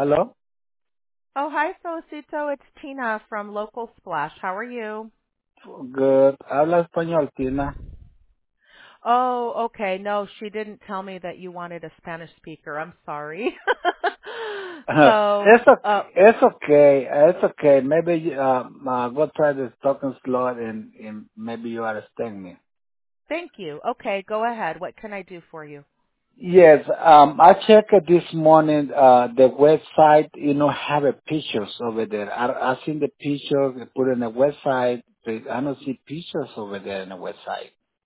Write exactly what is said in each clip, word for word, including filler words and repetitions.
Hello? Oh, hi, Felicito. It's Tina from Local Splash. How are you? Good. Habla español, Tina. Oh, okay. No, she didn't tell me that you wanted a Spanish speaker. I'm sorry. so, It's okay. uh, It's okay. It's okay. Maybe um, uh, go try this talking slow and, and maybe you understand me. thank you. Okay, go ahead. What can I do for you? Yes, um, I checked it this morning. Uh, the website, you know, have a pictures over there. I I seen the pictures they put in the website. But I don't see pictures over there in the website.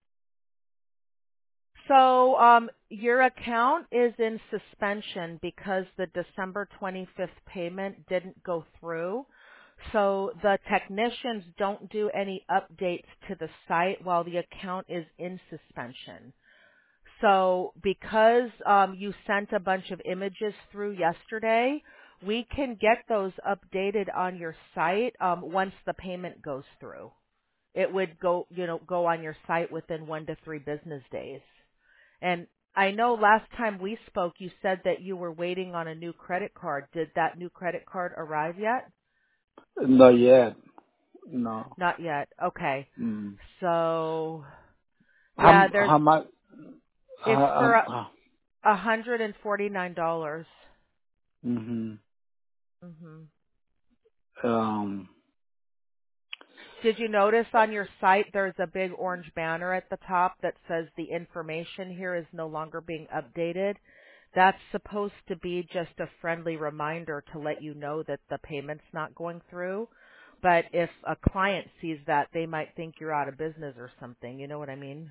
So, um, your account is in suspension because the December twenty-fifth payment didn't go through. So the technicians don't do any updates to the site while the account is in suspension. So because um, you sent a bunch of images through yesterday, we can get those updated on your site um, once the payment goes through. It would go, you know, go on your site within one to three business days. And I know last time we spoke, you said that you were waiting on a new credit card. Did that new credit card arrive yet? Not yet. No. Not yet. Okay. Mm. So yeah, How there's how much? it's Uh, for um, a uh, a hundred and forty nine dollars. mhm. Mm-hmm. Um. Did you notice on your site there's a big orange banner at the top that says the information here is no longer being updated? That's supposed to be just a friendly reminder to let you know that the payment's not going through. But if a client sees that, they might think you're out of business or something. You know what I mean?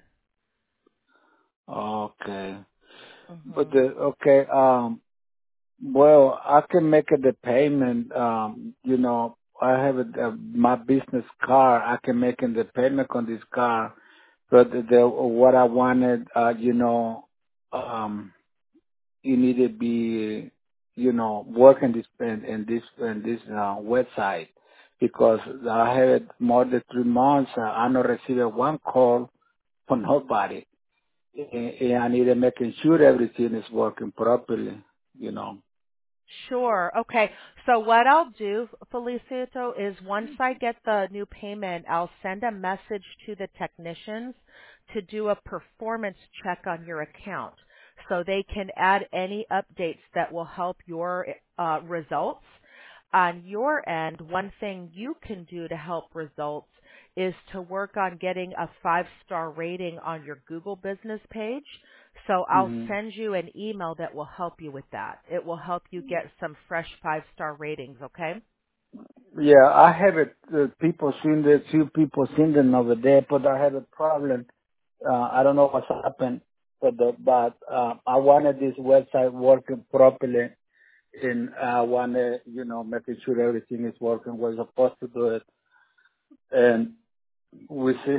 Okay. But Mhm. the okay. Um. Well, I can make it the payment. Um. You know, I have a, uh, my business car. I can make it the payment on this car. But the, the what I wanted, uh, you know, um, you need to be, you know, working this in, in this in this uh, website because I had it more than three months. Uh, I not received one call from nobody. And, and I need to making sure everything is working properly, you know. Sure. Okay. So what I'll do, Felicito, is once I get the new payment, I'll send a message to the technicians to do a performance check on your account so they can add any updates that will help your uh, results. On your end, one thing you can do to help results is to work on getting a five-star rating on your Google business page. So I'll hmm send you an email that will help you with that. It will help you get some fresh five-star ratings, okay? Yeah, I have it. Uh, people seen the few people seen them over there, but I have a problem. Uh, I don't know what's happened, but the, but uh, I wanted this website working properly, and I wanted, you know, making sure everything is working. We're supposed to do it, and we see.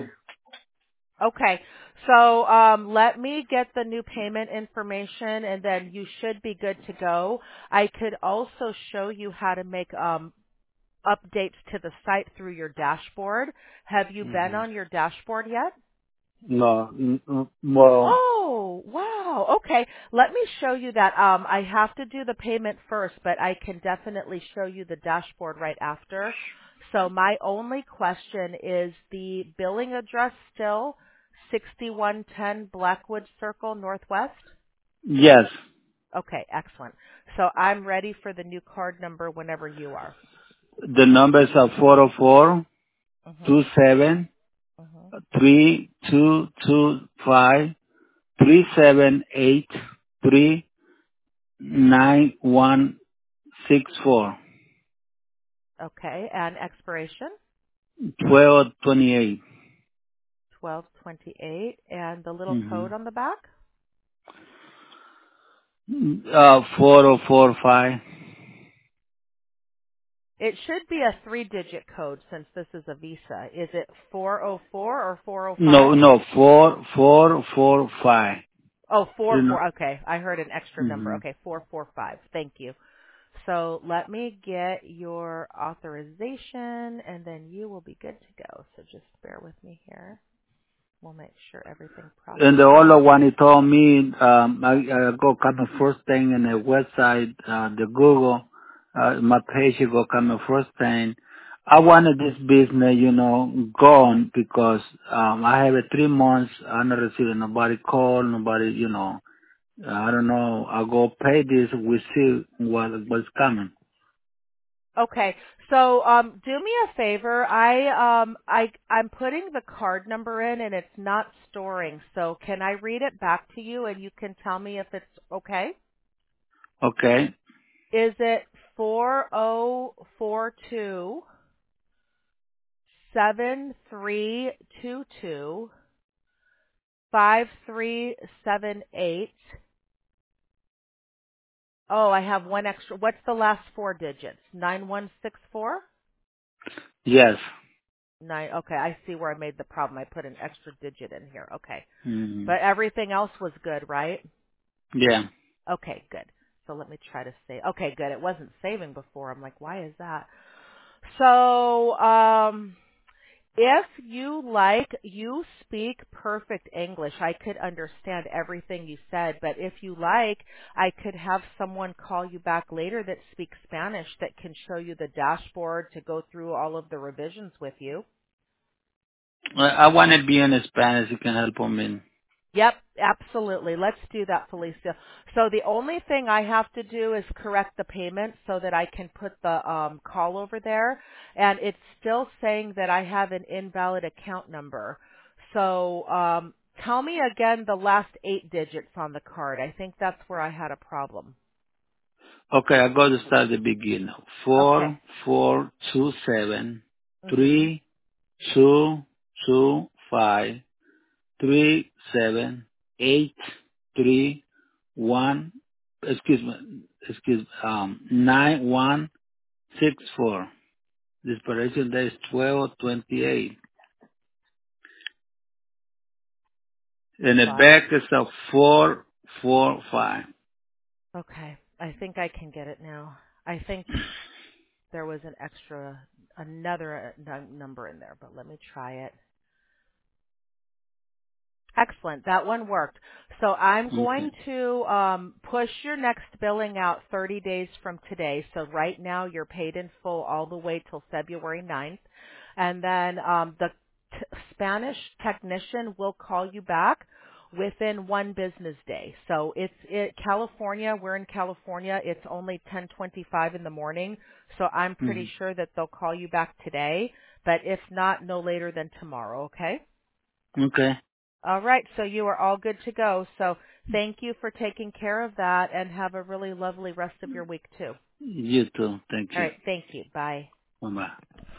Okay. So um, let me get the new payment information, and then you should be good to go. I could also show you how to make um, updates to the site through your dashboard. Have you been hmm on your dashboard yet? No, mm, mm, well, Oh, wow. Okay. Let me show you that. Um, I have to do the payment first, but I can definitely show you the dashboard right after. So my only question is the billing address still sixty-one ten Blackwood Circle Northwest? yes. Okay, excellent. So I'm ready for the new card number whenever you are. The numbers are four zero four two Mhm. seven Mhm. three two two five three seven eight three nine one six four Okay, and expiration twelve twenty eight. twelve twenty-eight and the little Mm-hmm. code on the back? Uh, four zero four five. It should be a three-digit code since this is a Visa. Is it four oh four or four oh five? No, no, four four four five. Oh, four You know. four. Okay, I heard an extra number. Mm-hmm. Okay, four four five. Thank you. So let me get your authorization, and then you will be good to go. So just bear with me here. We'll make sure everything And the other processes. one, he told me, um, I, I go kind of first thing in the website, uh, the Google. Uh, my paycheck will come the first thing. I wanted this business, you know, gone because um I have it three months. I'm not receiving nobody call, nobody, you know. I don't know. I'll go pay this. We see what what's coming. Okay. So um do me a favor. I um I I'm putting the card number in and it's not storing. So can I read it back to you and you can tell me if it's okay? Okay. Is it four oh four two seven three two two five three seven eight? Oh, I have one extra. What's the last four digits? nine one six four? Yes. Nine. Okay, I see where I made the problem. I put an extra digit in here. Okay. Mm-hmm. But everything else was good, right? Yeah. Okay, good. So let me try to save. Okay, good. It wasn't saving before. I'm like, why is that? So, um, if you like, you speak perfect English. I could understand everything you said, but if you like, I could have someone call you back later that speaks Spanish that can show you the dashboard to go through all of the revisions with you. Well, I want to be in Spanish. You can help me. Yep, absolutely. Let's do that, Felicia. So the only thing I have to do is correct the payment so that I can put the um, call over there. And it's still saying that I have an invalid account number. So um, tell me again the last eight digits on the card. I think that's where I had a problem. Okay, I got to start the beginning. Okay. Four, four, two, seven, Mhm. three, two, two, five, three, seven, eight, three, one. Excuse me. Excuse um nine, one, six, four. The expiration date is twelve twenty-eight, and the Five. back is a four, four, five. Okay. I think I can get it now. I think there was an extra another uh, num- number in there, but let me try it. Excellent. That one worked. So I'm Okay. going to um, push your next billing out thirty days from today. So right now you're paid in full all the way till February ninth. And then um, the t- Spanish technician will call you back within one business day. So it's it, California. We're in California. It's only ten twenty-five in the morning. So I'm pretty Mhm. sure that they'll call you back today. But if not, no later than tomorrow. Okay? Okay. All right, so you are all good to go. So thank you for taking care of that and have a really lovely rest of your week too. You too. Thank All you. right, thank you. Bye. Bye bye.